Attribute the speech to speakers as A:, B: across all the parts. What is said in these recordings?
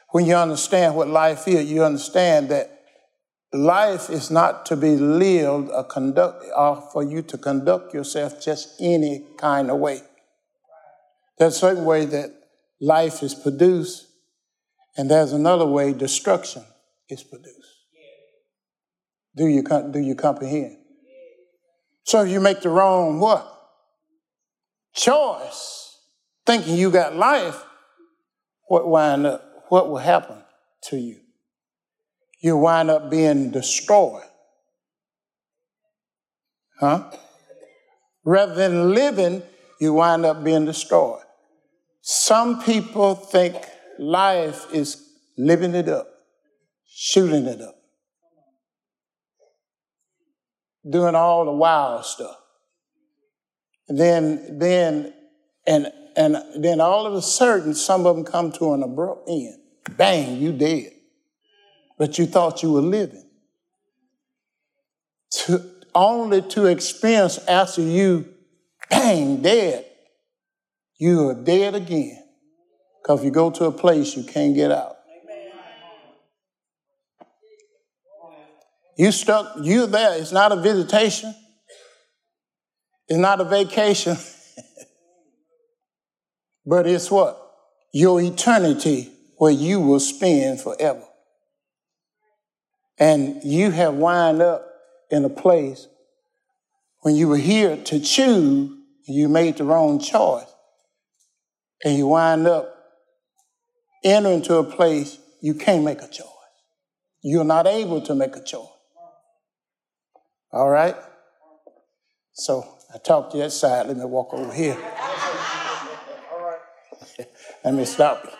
A: When you understand what life is, you understand that life is not to be lived or for you to conduct yourself just any kind of way. There's a certain way that life is produced, and there's another way destruction is produced. Do you comprehend? So if you make the wrong what? Choice, thinking you got life, what will happen to you? You wind up being destroyed. Rather than living, you wind up being destroyed. Some people think life is living it up, shooting it up, doing all the wild stuff. And then all of a sudden, some of them come to an abrupt end. Bang, you dead. But you thought you were living. Only to experience after you, bang, dead, you are dead again. Because if you go to a place, you can't get out. You stuck, you're there. It's not a visitation. It's not a vacation. But it's what? Your eternity where you will spend forever. And you have wound up in a place when you were here to choose, you made the wrong choice. And you wind up entering into a place you can't make a choice. You're not able to make a choice. All right? So I talked to that side. Let me walk over here. All right. Let me stop you.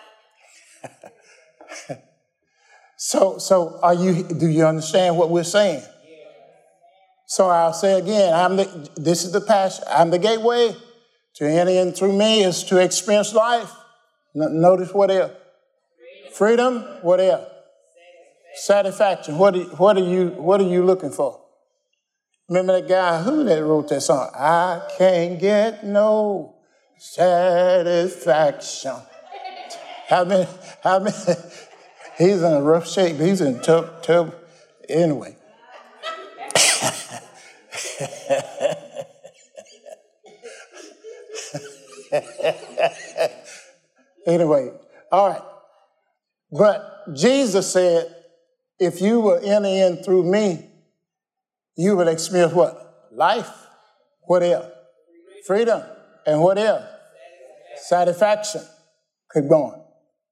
A: So do you understand what we're saying? So I'll say again, this is the passion. I'm the gateway. To enter in through me is to experience life. Notice what else? Freedom. What else? Satisfaction. What are you looking for? Remember that guy that wrote that song? I can't get no satisfaction. How many? He's in a rough shape. He's in tough. Anyway. Anyway, all right. But Jesus said, if you will enter in through me, you will experience what? Life. What else? Freedom. And what else? Satisfaction. Keep going.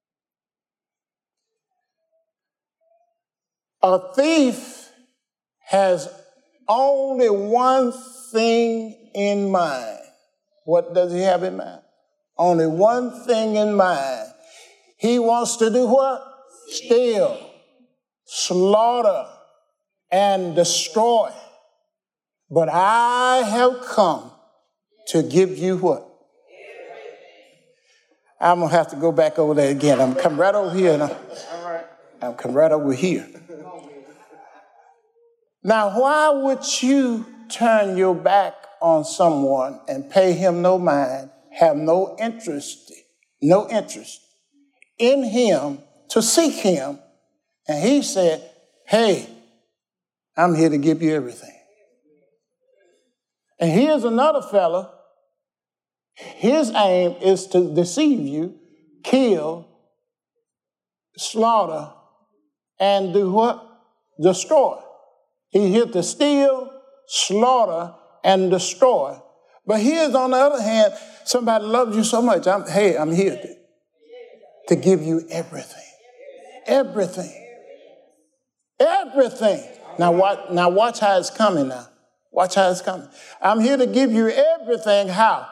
A: A thief has only one thing in mind. What does he have in mind? Only one thing in mind. He wants to do what? Steal, slaughter, and destroy. But I have come to give you what? I'm going to have to go back over there again. I'm coming right over here. I'm coming right over here. Now, why would you turn your back on someone and pay him no mind, have no interest in him to seek him? And he said, hey, I'm here to give you everything. And here's another fella. His aim is to deceive you, kill, slaughter, and do what? Destroy. He's here to steal, slaughter, and destroy. But here's, on the other hand, somebody loves you so much. I'm here to give you everything. Everything. Everything. Now watch how it's coming now. Watch how it's coming. I'm here to give you everything. How?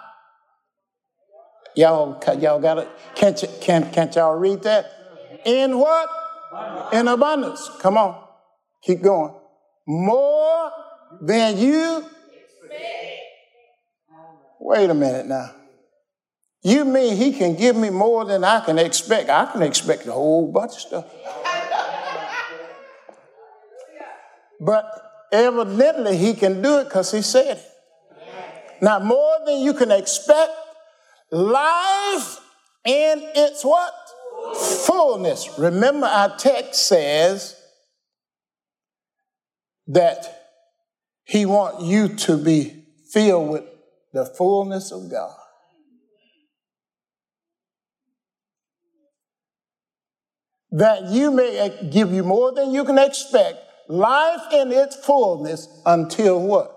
A: Y'all got it? Can't y'all read that? In what? In abundance. Come on. Keep going. More than you expect. Wait a minute now. You mean he can give me more than I can expect? I can expect a whole bunch of stuff. But evidently he can do it because he said it. Now, more than you can expect, life in its what? Fullness. Remember, our text says that he wants you to be filled with the fullness of God. That you may give you more than you can expect, life in its fullness until what?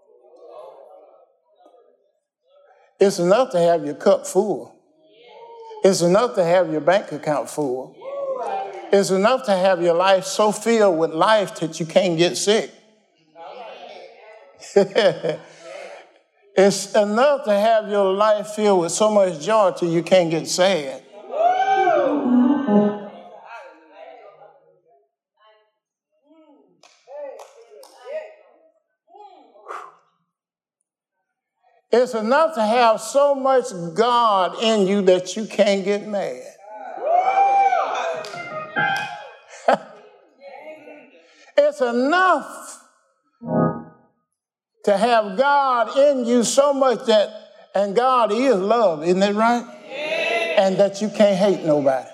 A: It's enough to have your cup full. It's enough to have your bank account full. It's enough to have your life so filled with life that you can't get sick. It's enough to have your life filled with so much joy till you can't get sad. It's enough to have so much God in you that you can't get mad. It's enough to have God in you so much that, and God is love, isn't it right? And that you can't hate nobody.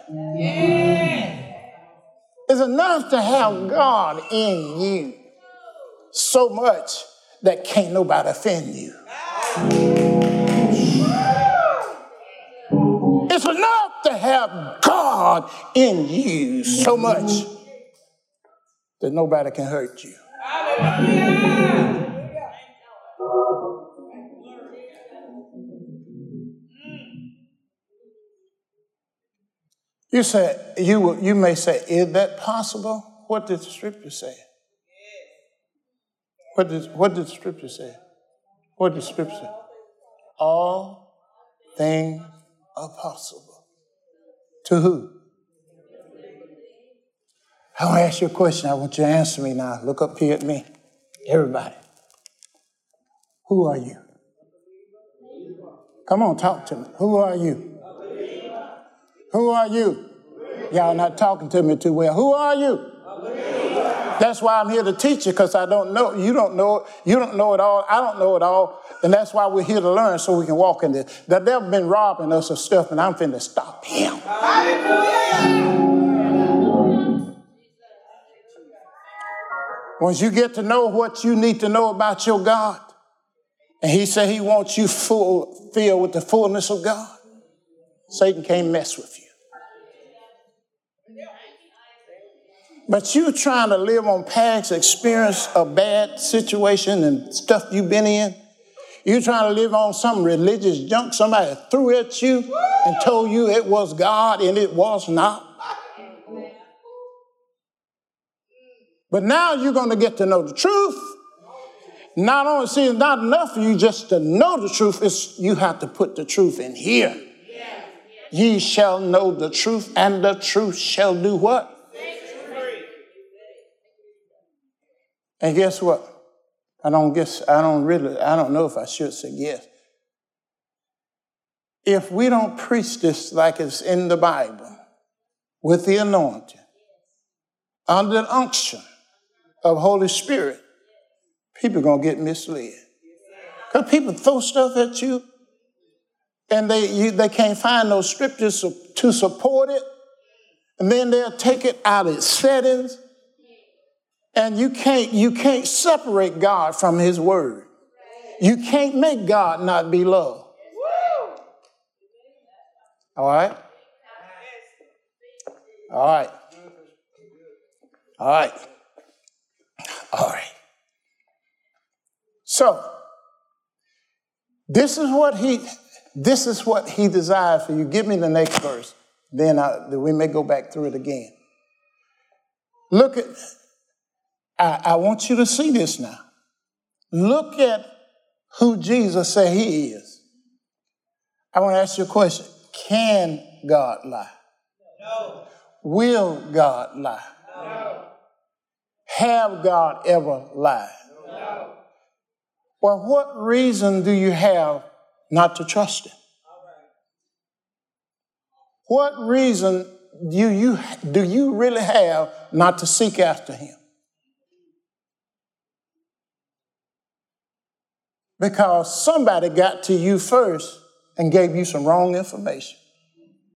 A: It's enough to have God in you so much that can't nobody offend you. It's enough to have God in you so much that nobody can hurt you. You may say, is that possible? What did the scripture say? What did the scripture say? What did the scripture say? All things are possible. To who? I want to ask you a question. I want you to answer me now. Look up here at me. Everybody. Who are you? Come on, talk to me. Who are you? Who are you? Y'all not talking to me too well. Who are you? That's why I'm here to teach you, because I don't know. You don't know. You don't know it all. I don't know it all. And that's why we're here to learn so we can walk in this. The devil been robbing us of stuff, and I'm finna stop him. Once you get to know what you need to know about your God, and he said he wants you filled with the fullness of God, Satan can't mess with you. But you trying to live on past experience of bad situation and stuff you've been in. You trying to live on some religious junk somebody threw at you and told you it was God and it was not. But now you're going to get to know the truth. Not only, see, it's not enough for you just to know the truth. It's you have to put the truth in here. Ye shall know the truth, and the truth shall do what? And guess what? I don't know if I should say yes. If we don't preach this like it's in the Bible, with the anointing, under the unction of Holy Spirit, people are going to get misled. Because people throw stuff at you, and they can't find those scriptures to support it, and then they'll take it out of its settings. And you can't separate God from his word. You can't make God not be loved. All right? All right. All right. All right. So, this is what he desired for you. Give me the next verse. Then we may go back through it again. Look at, I want you to see this now. Look at who Jesus said he is. I want to ask you a question. Can God lie? No. Will God lie? No. Have God ever lied? No. Well, what reason do you have not to trust him? What reason do you really have not to seek after him? Because somebody got to you first and gave you some wrong information.